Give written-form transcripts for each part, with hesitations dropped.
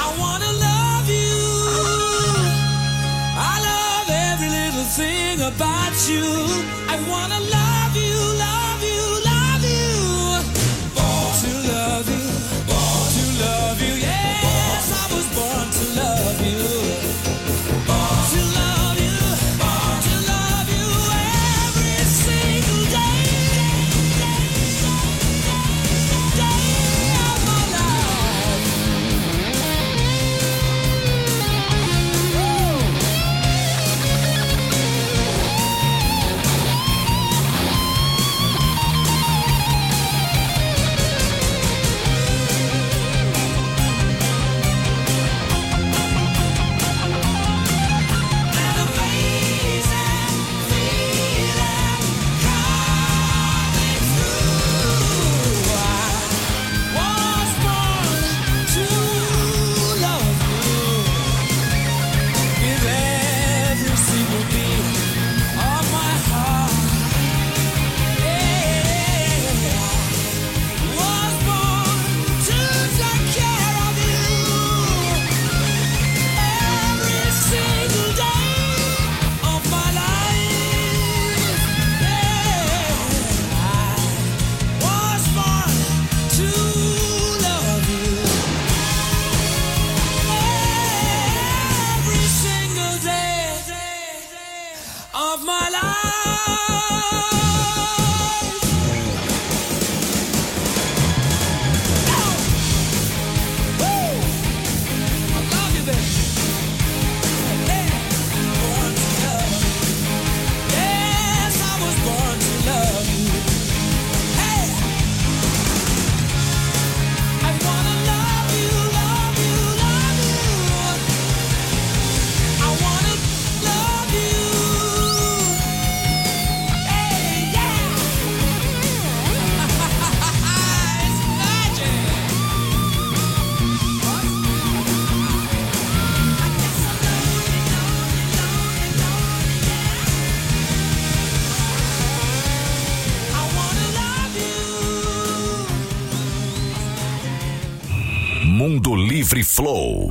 I wanna love you. I love every little thing about you. I wanna love you, love you, love you. Born to love you, born to love you. Yes, I was born to love you. Mundo Livre Flow.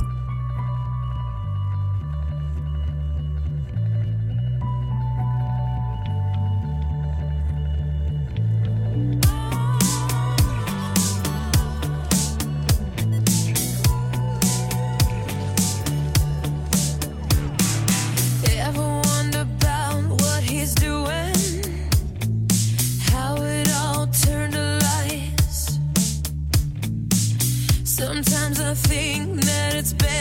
Sometimes I think that it's better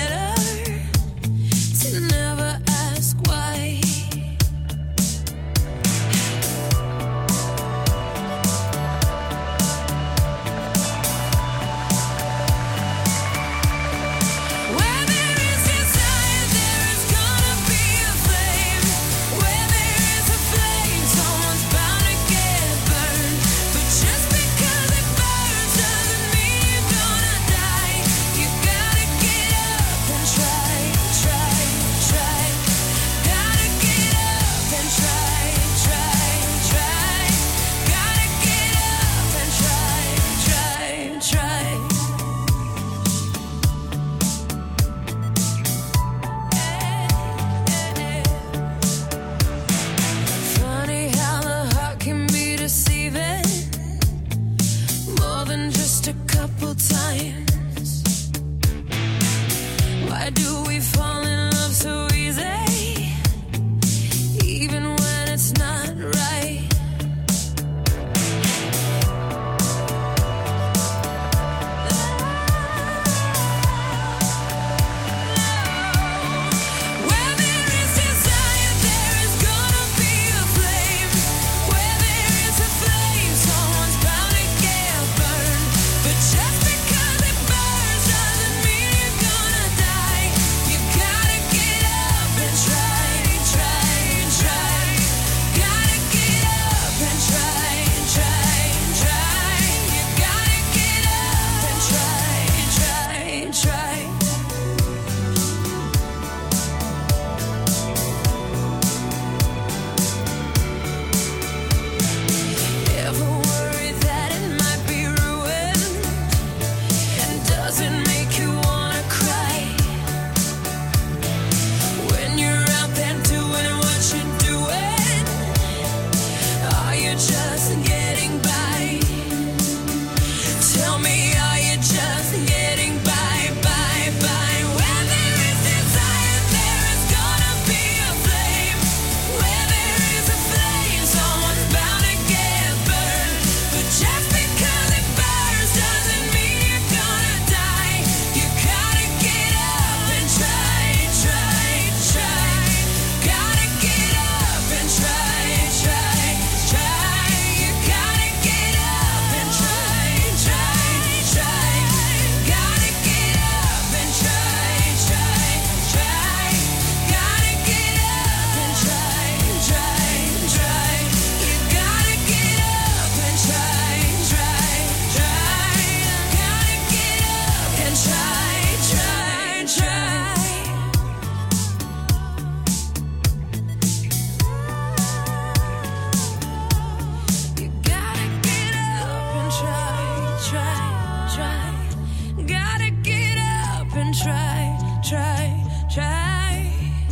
try, try, try.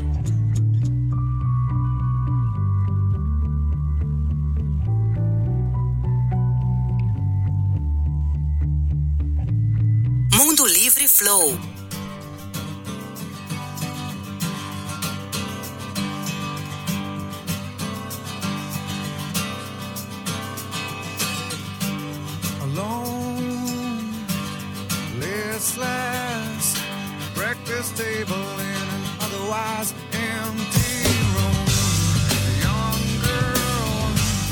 Mundo Livre Flow. Breakfast table in an otherwise empty room. A young girl,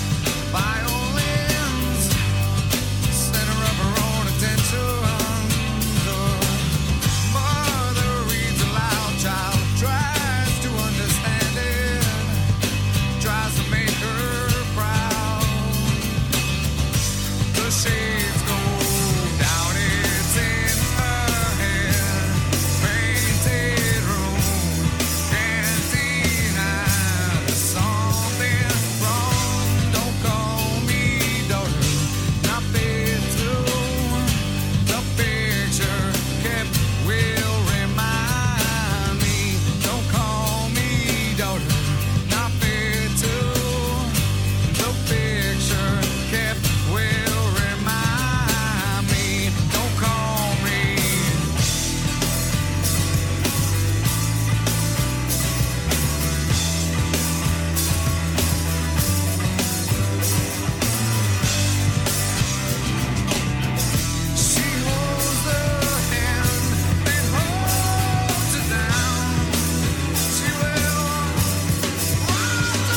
violins, center of her own attention. The mother reads aloud, child tries to understand it, tries to make her proud. The shades go down, it's in her head. Painted room, can't deny there's something wrong. Don't call me daughter, not fit to. The picture kept will remind me. Don't call me daughter, not fit to. The picture kept will remind me. Don't call me. She holds the hand that holds it down. She will rise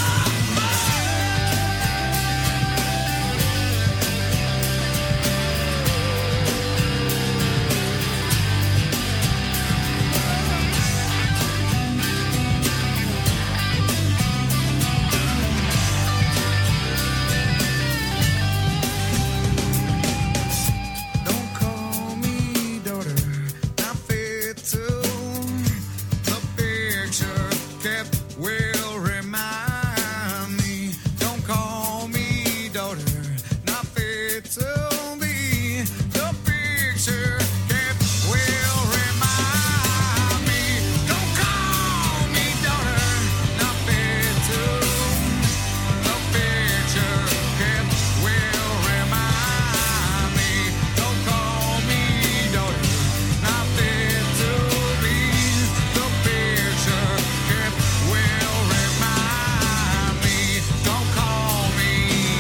Don't call me daughter, not fit to. The picture kept will remind me. Don't call me daughter, not fit to be. The picture kept will remind me. Don't call me daughter, not fit to. The picture kept will remind me. Don't call me daughter, not fit to be. The picture kept will remind me. Don't call me.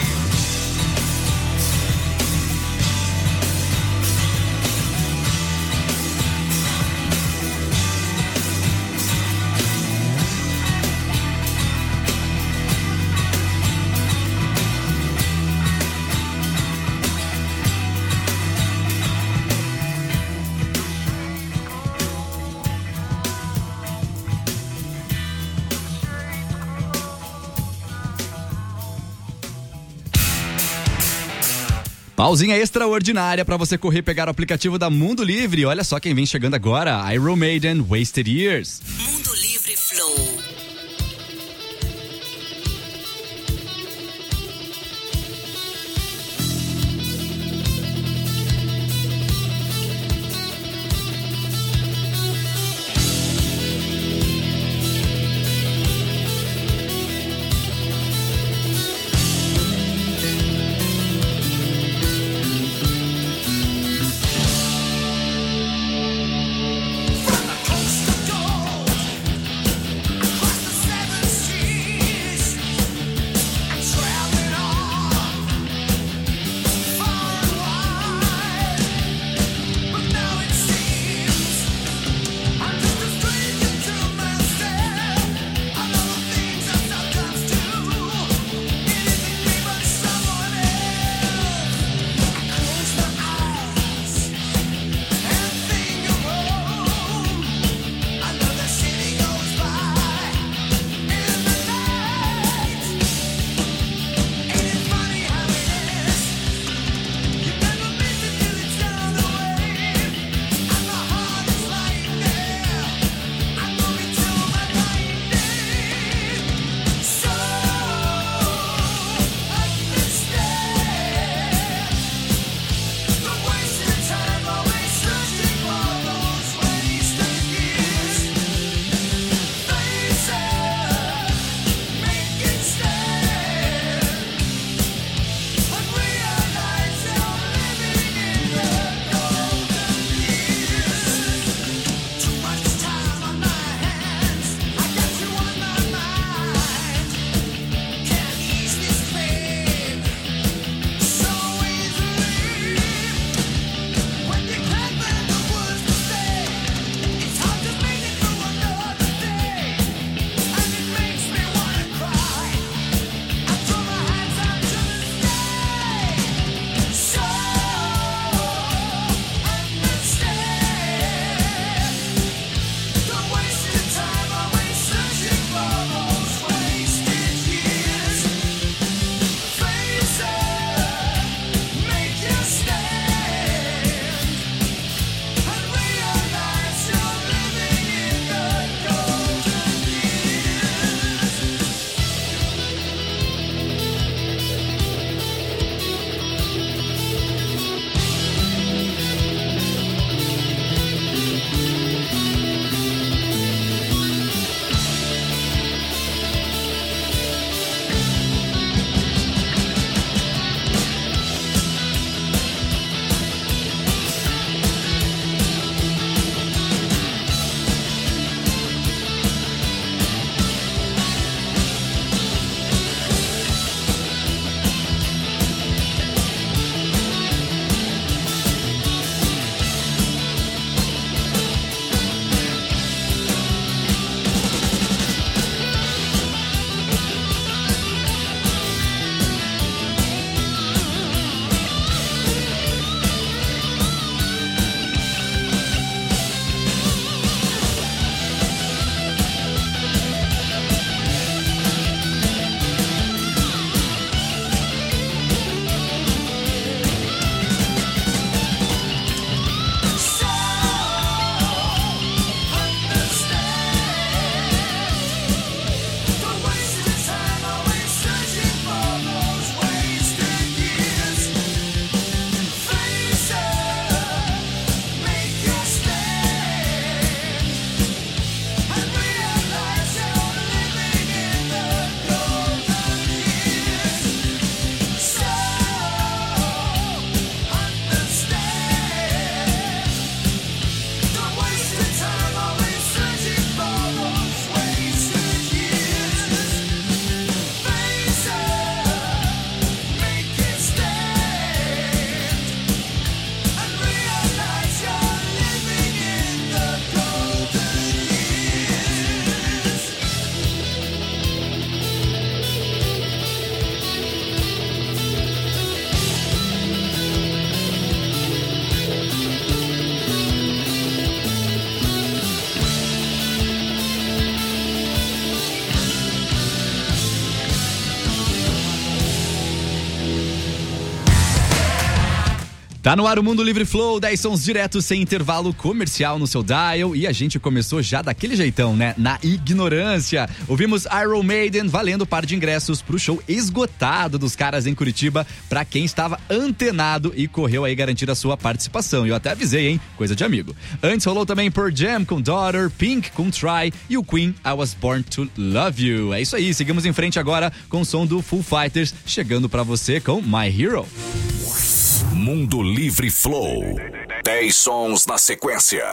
Pausinha extraordinária pra você correr e pegar o aplicativo da Mundo Livre. Olha só quem vem chegando agora, Iron Maiden, Wasted Years. Mundo Livre Flow. From the coast of gold Tá no ar o Mundo Livre Flow, 10 sons diretos sem intervalo comercial no seu dial. E a gente começou já daquele jeitão, né? Na ignorância. Ouvimos Iron Maiden valendo par de ingressos pro show esgotado dos caras em Curitiba, pra quem estava antenado e correu aí garantir a sua participação. E eu até avisei, hein? Coisa de amigo. Antes rolou também Pearl Jam com Daughter, Pink com Try e o Queen, I Was Born to Love You. É isso aí, seguimos em frente agora com o som do Foo Fighters, chegando pra você com My Hero. Mundo Livre Flow. 10 sons na sequência.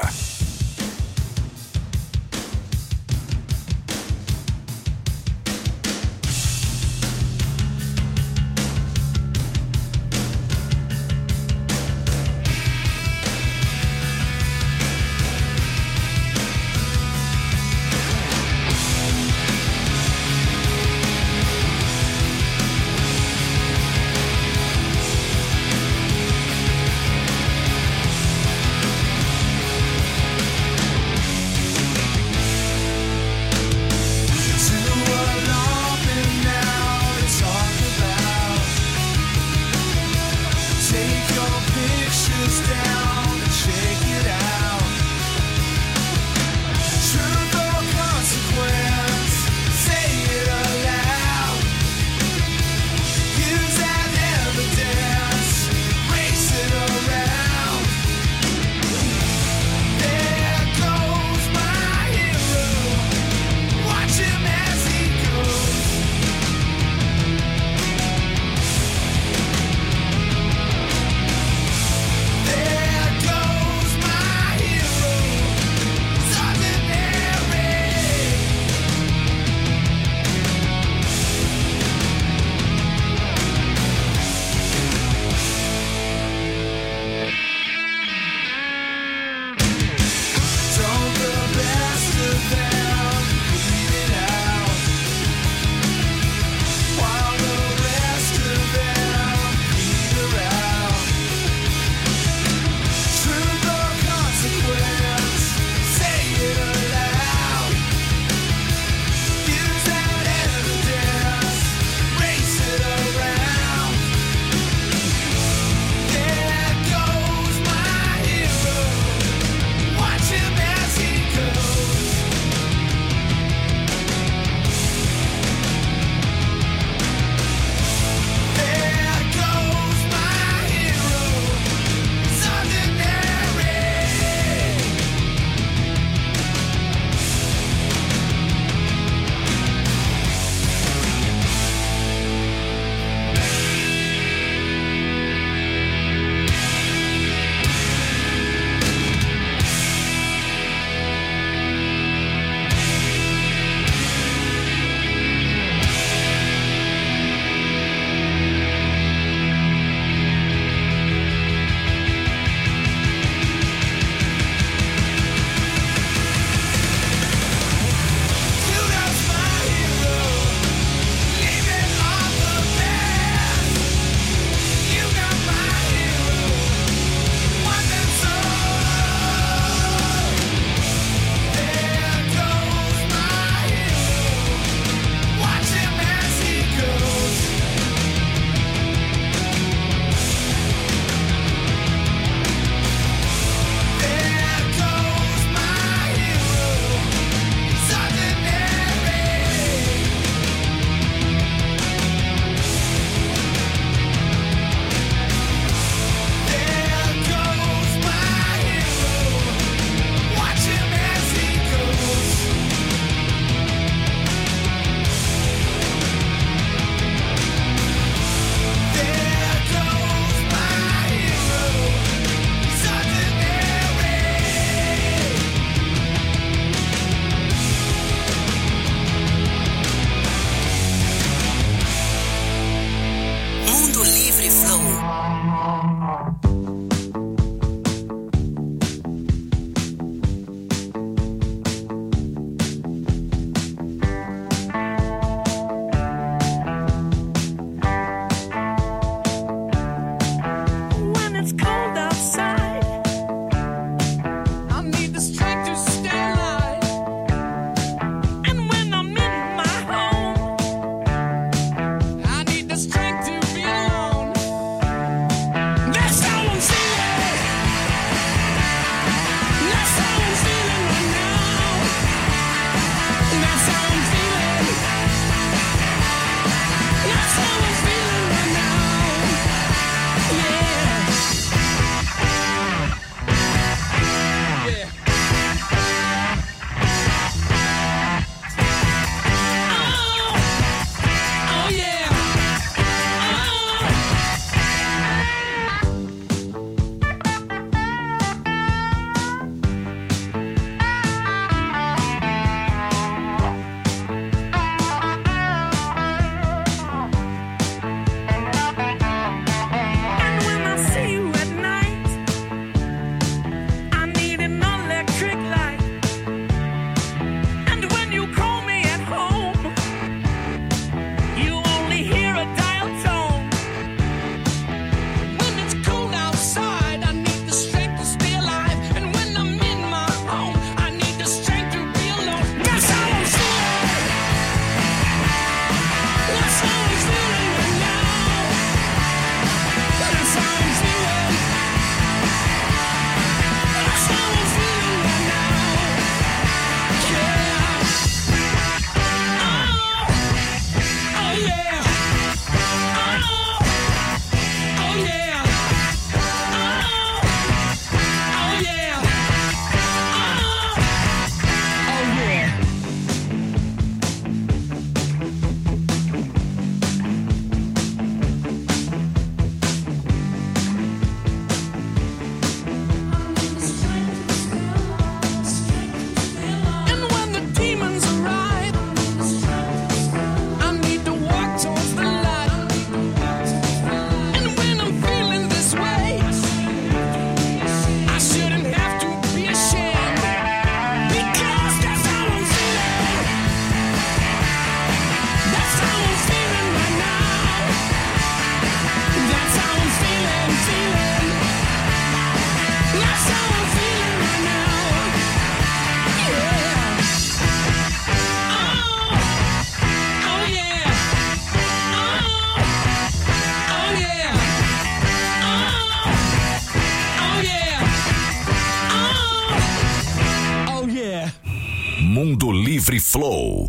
Mundo Livre Flow.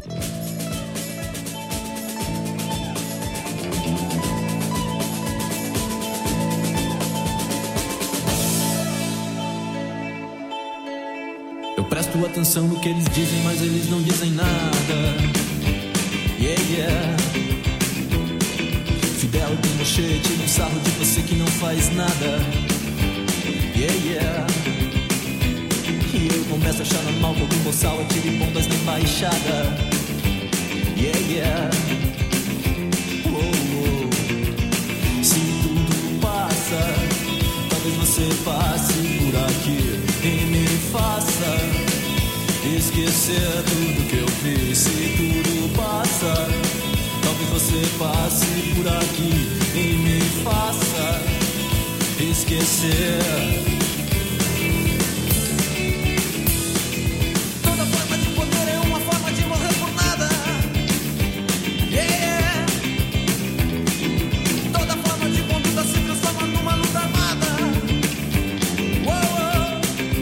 Eu presto atenção no que eles dizem, mas eles não dizem nada. Yeah, yeah. Fidel Pinochet tira um sarro de você que não faz nada. Yeah, yeah. E eu começo a achar normal que algum boçal atire bombas na embaixada. Yeah, yeah. Oh, oh. Se tudo passa, talvez você passe por aqui e me faça esquecer tudo que eu fiz. Se tudo passa, talvez você passe por aqui e me faça esquecer. Toda forma de poder é uma forma de morrer por nada. Yeah. Toda forma de conduta se transforma numa luta armada. Uou.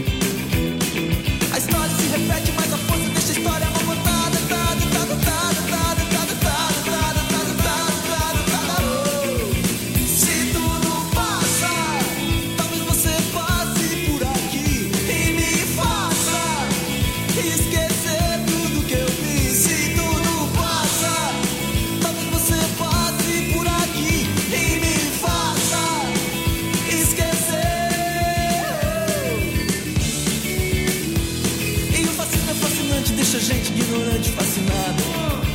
A história se repete, mas a força deixa a história mal contada. Se tudo passa, talvez você passe por aqui e me faça esquecer tudo que eu fiz. Se tudo passa, talvez você passe por aqui e me faça esquecer. E o fascismo é fascinante, deixa a gente ignorante, fascinado.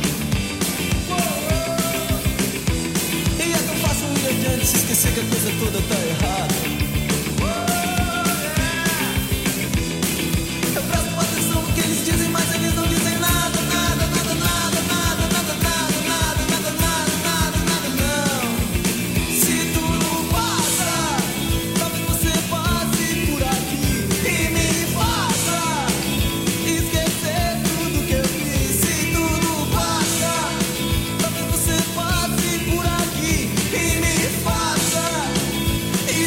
E é tão fácil ir adiante, se esquecer que a coisa toda tá errada. Eu presto atenção no que eles dizem, mas eles não dizem nada, nada, nada, nada, nada, nada, nada, nada, nada, nada, nada, não. Se tudo passa, talvez você passe por aqui e me faça esquecer tudo que eu fiz. Se tudo passa, talvez você passe por aqui e me faça esquecer.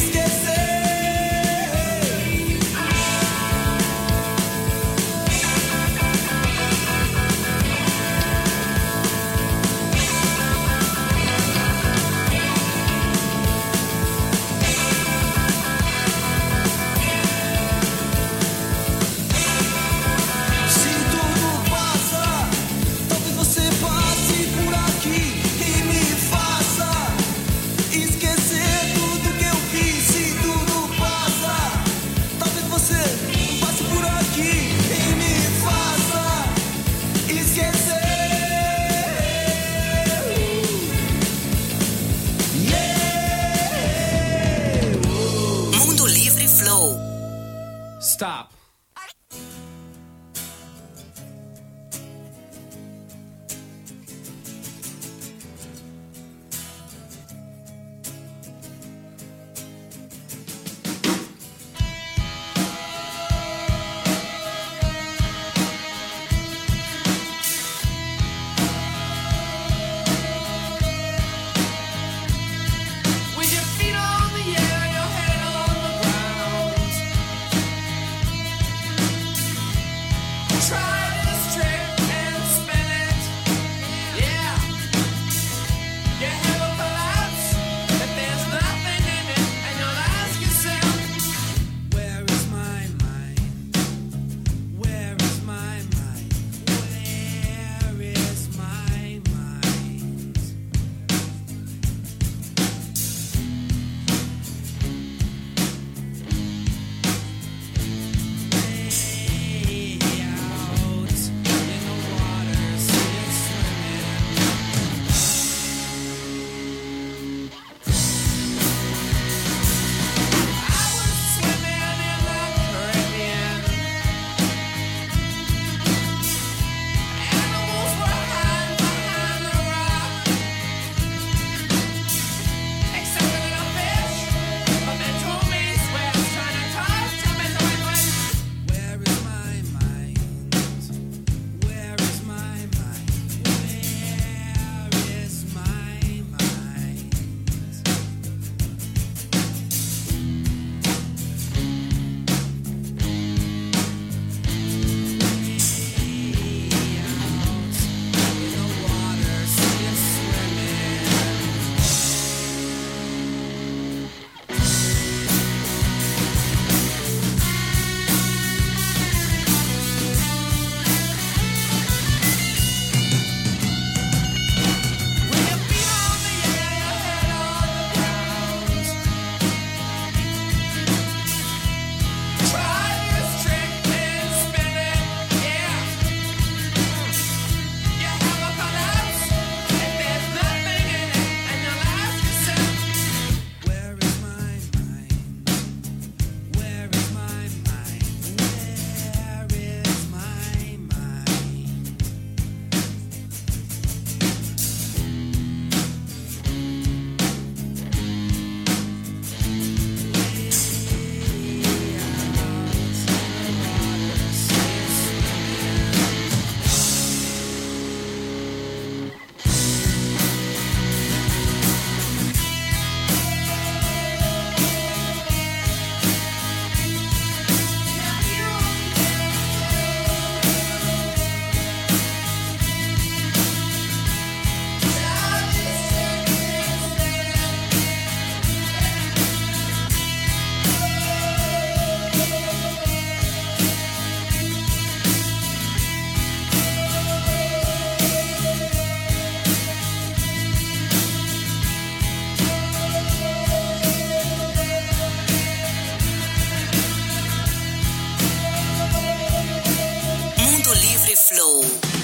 Flow.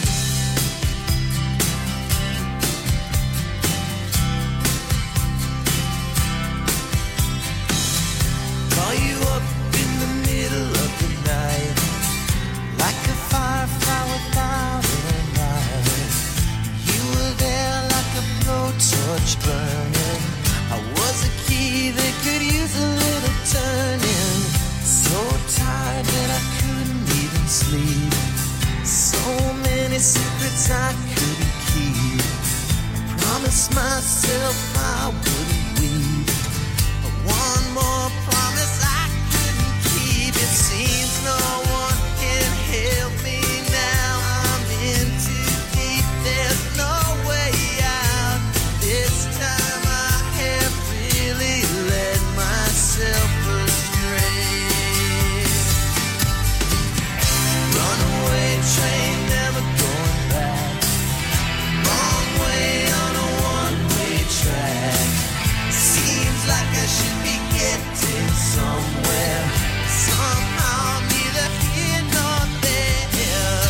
Call you up in the middle of the night, like a firefly without a light. You were there like a blowtorch burning. I was a key that could use a little turning. So tired that I couldn't even sleep. So many secrets I couldn't keep. I promised myself I wouldn't weep. One more promise I couldn't keep. It seems no one can help me now. I'm in too deep. There's no way out. This time I have really led myself astray. Runaway train, never going back. Wrong way on a one-way track. Seems like I should be getting somewhere. Somehow I'm neither here nor there.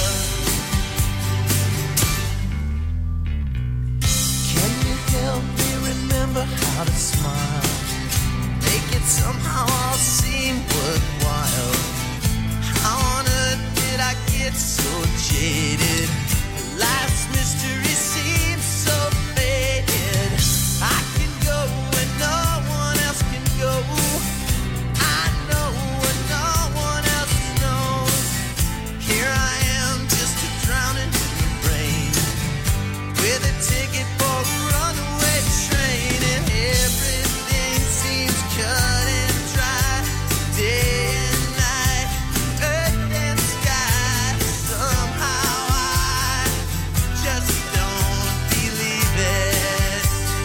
Can you help me remember how to smile? Make it somehow all seem worthwhile. How on earth did I get so jaded? Life's mystery seems so faded. I can go when no one else can go. I know when no one else knows. Here I am, just a drowning in the rain, with a ticket for a runaway train, and everything seems cut and dry. Day and night, earth and sky. Somehow I just don't believe it.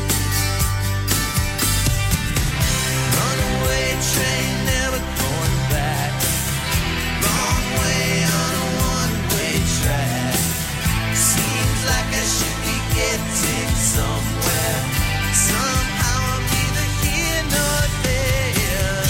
Runaway train, never going back. Wrong way on a one-way track. Seems like I should be getting somewhere. Somehow I'm neither here nor there.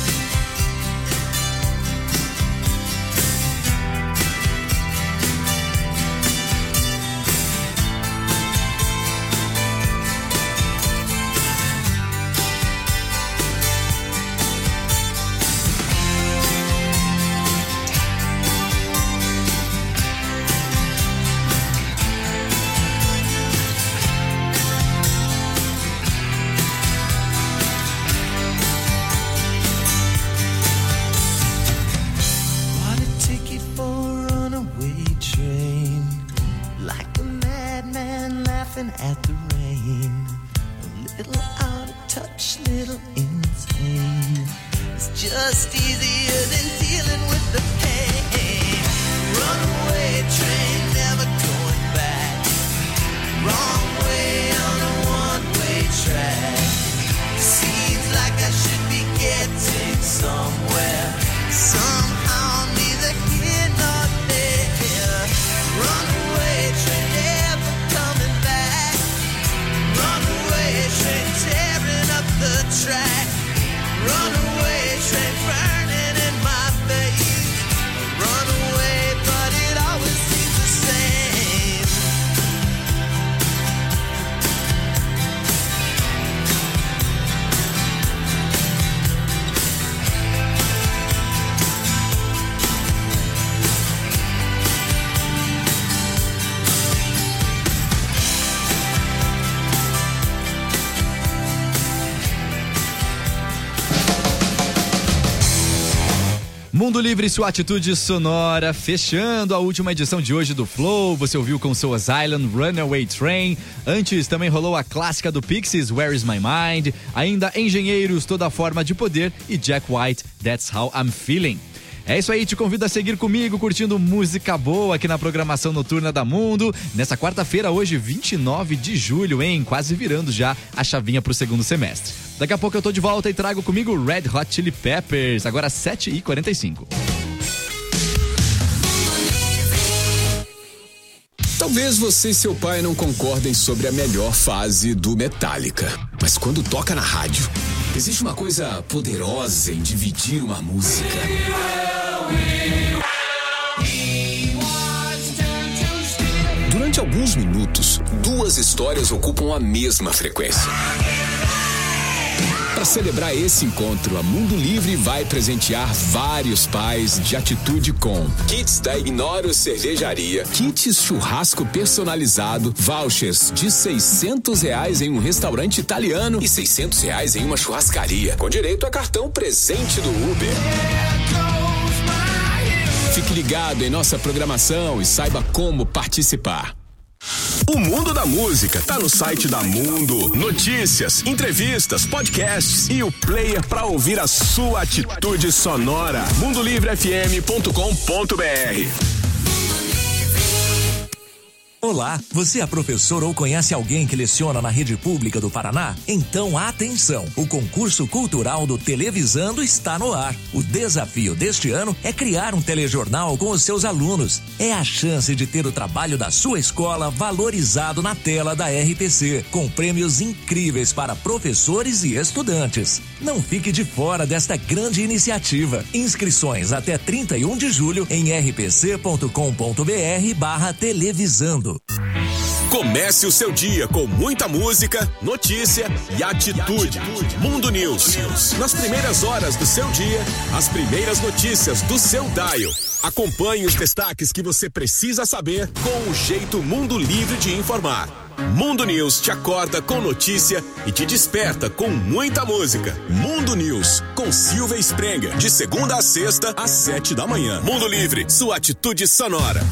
Bought a ticket for a runaway train, like a madman laughing at the rain. A little out of touch, little insane. It's just easier than dealing with the pain. Runaway train, never going back. Wrong way on a one-way track. Seems like I should be getting somewhere. Somehow I'm neither here nor there. Runaway train, never coming back. Runaway train, tearing up the track. Runaway train, burning in my face. Runaway, but it always seems the same. Mundo Livre, sua atitude sonora, fechando a última edição de hoje do Flow. Você ouviu com Soas Island, Runaway Train. Antes também rolou a clássica do Pixies, Where Is My Mind. Ainda Engenheiros, Toda Forma de Poder. E Jack White, That's How I'm Feeling. É isso aí, te convido a seguir comigo, curtindo música boa aqui na programação noturna da Mundo. Nessa quarta-feira, hoje, 29 de julho, hein? Quase virando já a chavinha pro segundo semestre. Daqui a pouco eu tô de volta e trago comigo Red Hot Chili Peppers, agora 7h45. Talvez você e seu pai não concordem sobre a melhor fase do Metallica, mas quando toca na rádio, existe uma coisa poderosa em dividir uma música. Durante alguns minutos, 2 histórias ocupam a mesma frequência. Para celebrar esse encontro, a Mundo Livre vai presentear vários pais de atitude com kits da Ignoro Cervejaria, kits churrasco personalizado, vouchers de R$600 em um restaurante italiano e R$600 em uma churrascaria, com direito a cartão presente do Uber. Fique ligado em nossa programação e saiba como participar. O mundo da música tá no site da Mundo. Notícias, entrevistas, podcasts e o player para ouvir a sua atitude sonora. mundolivrefm.com.br. Olá, você é professor ou conhece alguém que leciona na rede pública do Paraná? Então atenção, o concurso cultural do Televisando está no ar. O desafio deste ano é criar um telejornal com os seus alunos. É a chance de ter o trabalho da sua escola valorizado na tela da RPC, com prêmios incríveis para professores e estudantes. Não fique de fora desta grande iniciativa. Inscrições até 31 de julho em rpc.com.br/televisando. Comece o seu dia com muita música, notícia e atitude. Mundo News. Nas primeiras horas do seu dia, as primeiras notícias do seu dial. Acompanhe os destaques que você precisa saber com o jeito Mundo Livre de informar. Mundo News te acorda com notícia e te desperta com muita música. Mundo News, com Silvia Sprenger, de segunda a sexta, às 7 da manhã. Mundo Livre, sua atitude sonora.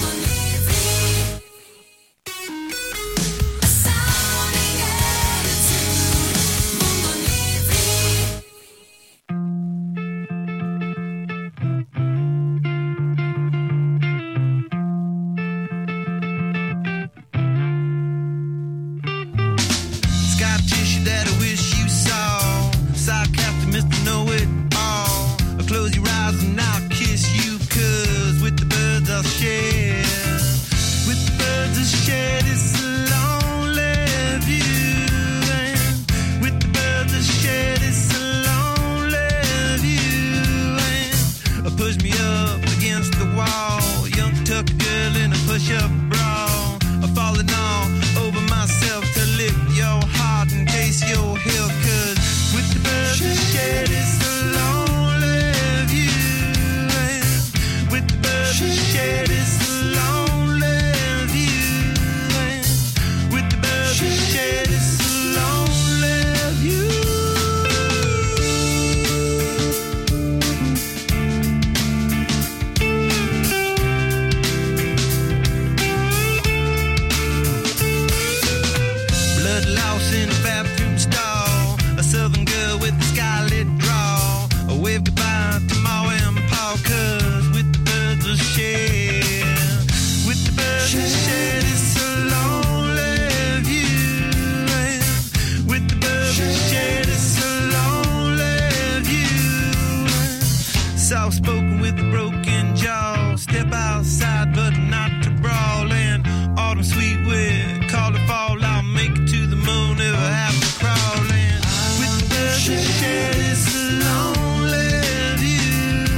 Soft-spoken with a broken jaw. Step outside, but not to brawl. And autumn sweet with call it fall. I'll make it to the moon if I have to crawl. And with the birds that share this lonely view.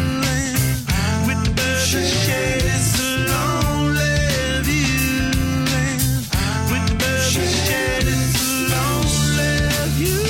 And with the birds that share this lonely view. And with the birds that share this lonely view.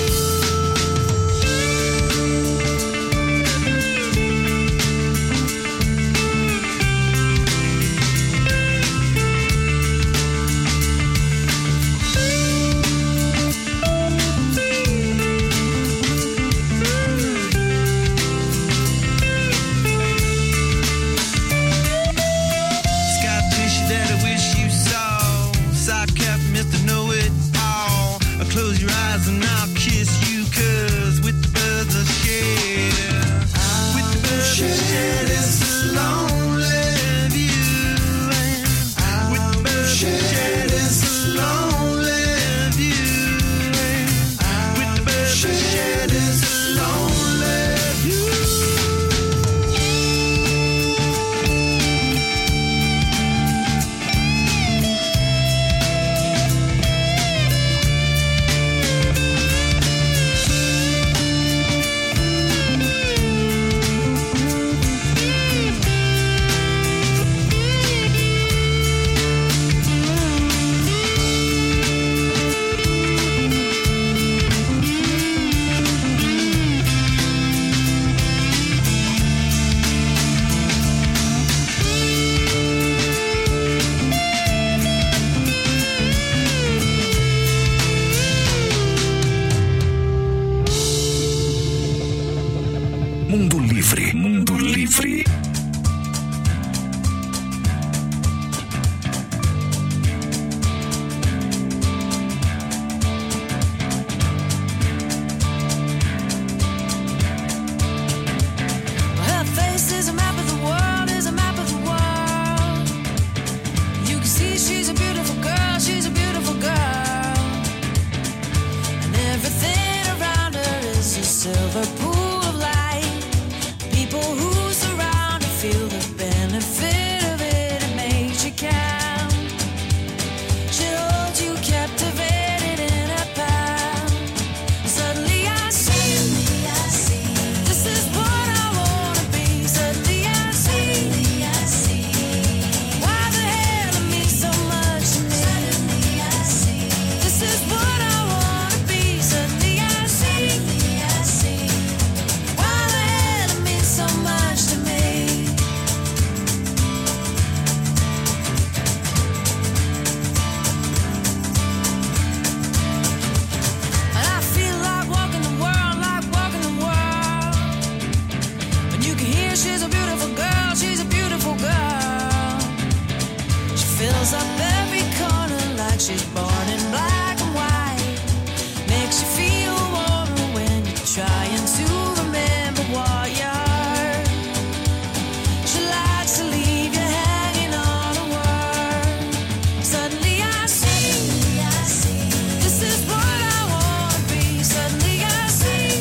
fills up every corner like she's born in black and white. Makes you feel warmer when you're trying to remember what you are. She likes to leave you hanging on a word. Suddenly I see, this is what I wanna be. Suddenly I see,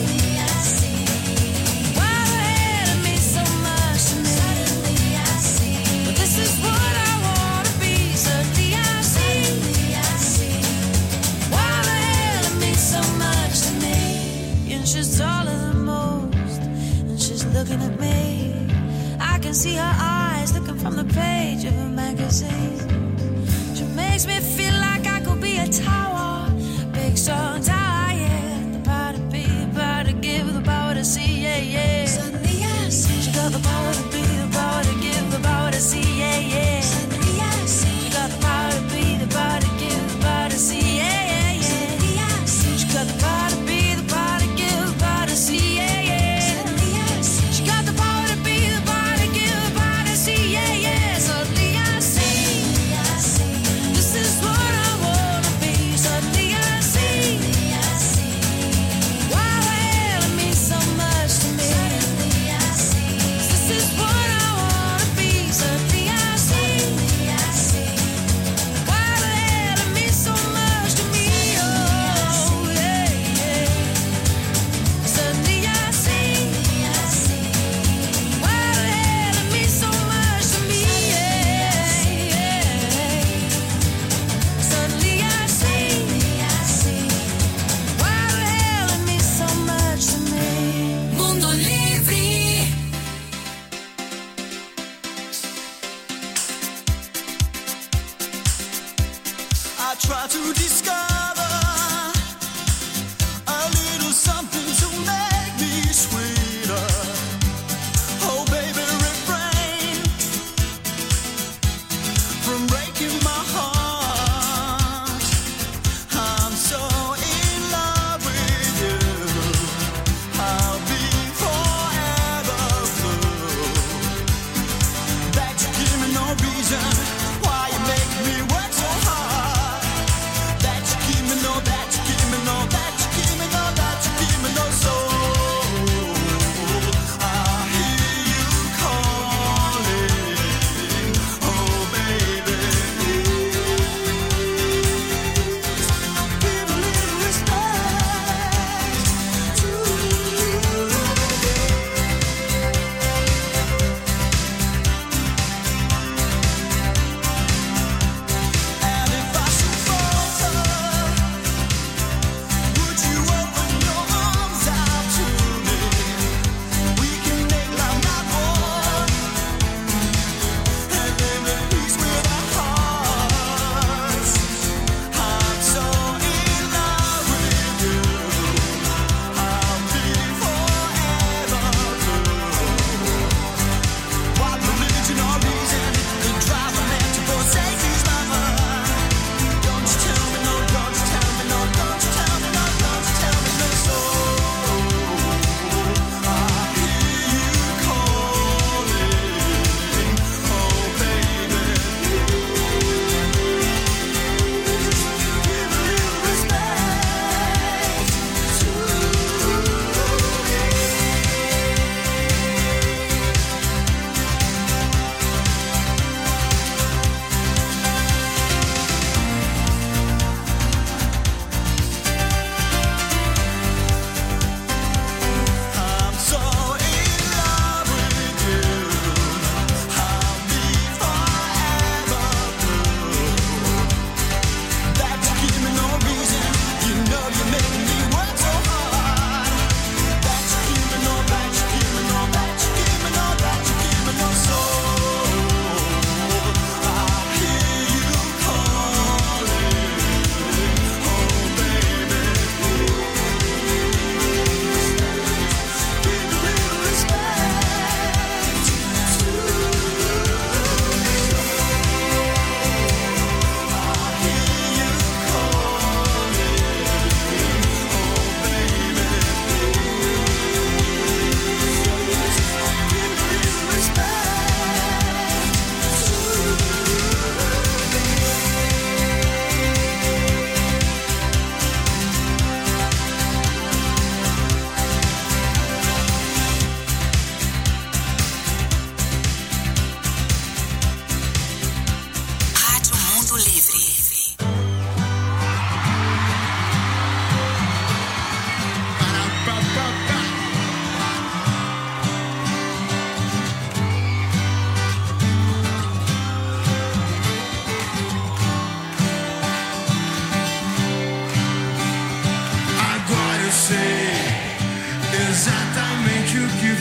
why the hell it means so much to me. Suddenly I see, but this is what I wanna be. Suddenly I see, why the hell it means so much to me. And she's taller than most, and she's looking at me. I can see her eyes looking from the page of a magazine. She makes me feel like I could be a tower, big strong tower, yeah. The power to be, the power to give, the power to see, yeah, yeah. Suddenly I see, she got the power to be, the power to give, the power to see, yeah, yeah. Suddenly I see, she got the power to be, the power to give, the power to see, yeah, yeah, yeah. Suddenly I see, she got the power to be, the power to give, the power to see, yeah, yeah. Suddenly I see, she got the power to be, the power to give, the power to see, yeah, yeah. Suddenly I see, this is what I wanna be. Suddenly I see, why the hell it means so much to me. Suddenly I see, this is what I wanna be. Suddenly I see, why the hell it means so much to me. Oh, yeah, yeah. Suddenly I see, why the hell it means so much to me. Yeah, yeah. Suddenly I see, why the hell it means so much to me. Mundo Livre. I try to discover a little something to make me sweeter. Oh, baby, refrain from breaking my heart. I'm so in love with you. I'll be forever blue. That you give me no reason why you make me work so hard. That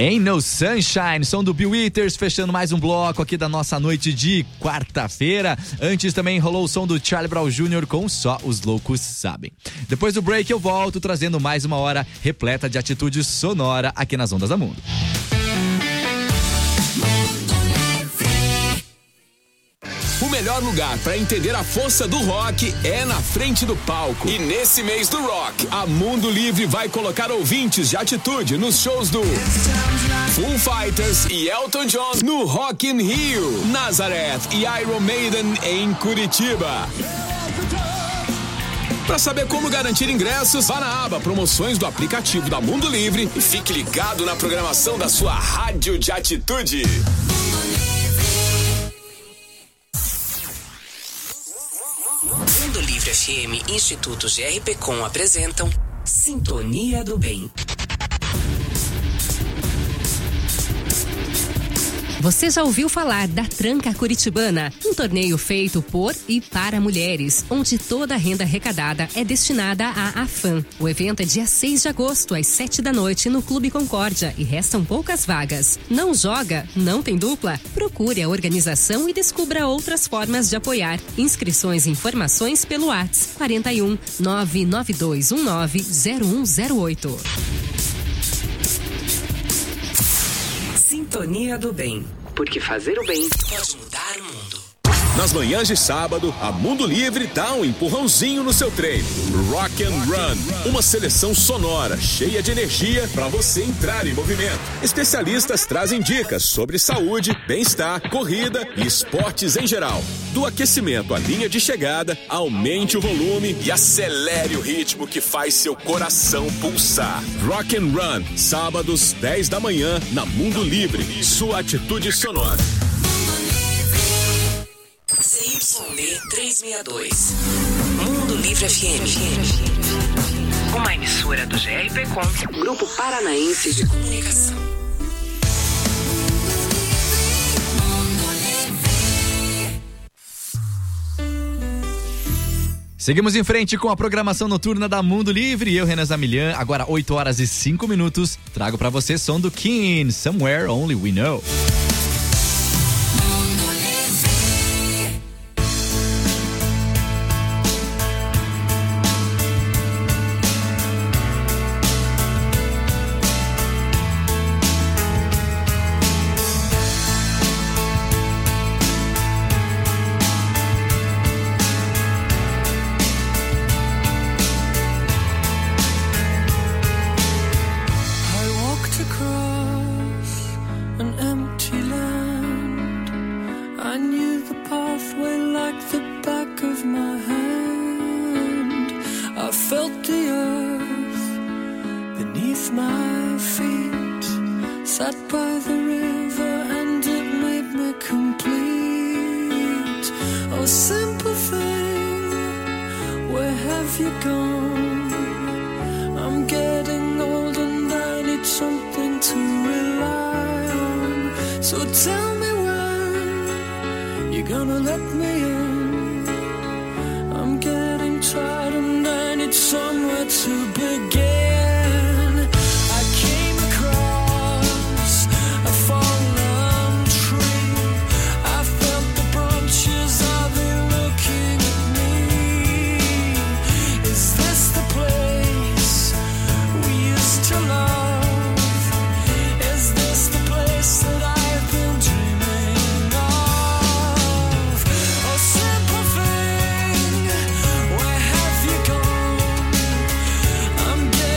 Ain't No Sunshine, som do Bill Withers, fechando mais um bloco aqui da nossa noite de quarta-feira. Antes também rolou o som do Charlie Brown Jr. com Só os Loucos Sabem. Depois do break eu volto trazendo mais uma hora repleta de atitude sonora aqui nas Ondas da Mundo. O melhor lugar para entender a força do rock é na frente do palco. E nesse mês do rock, a Mundo Livre vai colocar ouvintes de atitude nos shows do Foo Fighters e Elton John no Rock in Rio, Nazareth e Iron Maiden em Curitiba. Para saber como garantir ingressos, vá na aba Promoções do aplicativo da Mundo Livre e fique ligado na programação da sua rádio de atitude. Mundo Livre FM e Instituto GRPcom apresentam Sintonia do Bem. Você já ouviu falar da Tranca Curitibana? Um torneio feito por e para mulheres, onde toda a renda arrecadada é destinada à AFAM. O evento é dia 6 de agosto, às 7h no Clube Concórdia e restam poucas vagas. Não joga? Não tem dupla? Procure a organização e descubra outras formas de apoiar. Inscrições e informações pelo WhatsApp 41 99219 0108. Sintonia do Bem, porque fazer o bem pode mudar o mundo. Nas manhãs de sábado, a Mundo Livre dá um empurrãozinho no seu treino. Rock and Run, uma seleção sonora, cheia de energia para você entrar em movimento. Especialistas trazem dicas sobre saúde, bem-estar, corrida e esportes em geral. Do aquecimento à linha de chegada, aumente o volume e acelere o ritmo que faz seu coração pulsar. Rock and Run, sábados, 10 da manhã, na Mundo Livre. Sua atitude sonora. CYD 362. Mundo Livre FM. Uma emissora do GRPcom, Grupo Paranaense de Comunicação. Seguimos em frente com a programação noturna da Mundo Livre. Eu, Renan Zamilian, agora 8h05. Trago pra você som do King, Somewhere Only We Know. I'm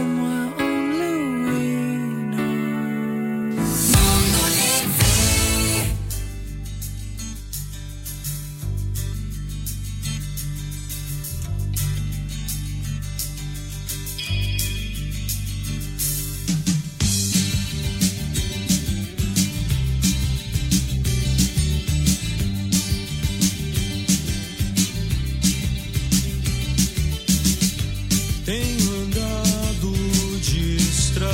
somewhere only we know. Tenho andado distraído,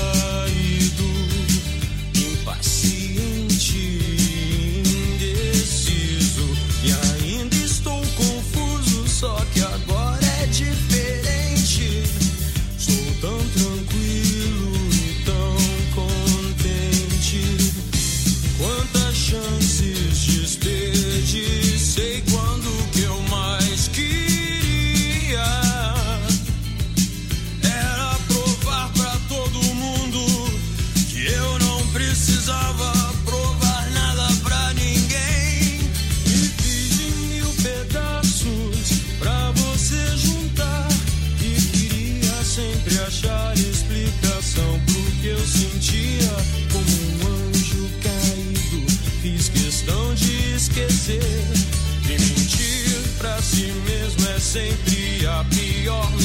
impaciente, indeciso, e ainda estou confuso, só que agora é diferente. Estou tão tranquilo e tão contente. Quantas chances desperdicei quando que eu mais queria era provar pra todo mundo que eu não precisava provar nada pra ninguém. Me fiz em 1000 pedaços pra você juntar e queria sempre achar explicação pro que eu sentia. Como um anjo caído, fiz questão de esquecer. E mentir pra si mesmo é sempre a pior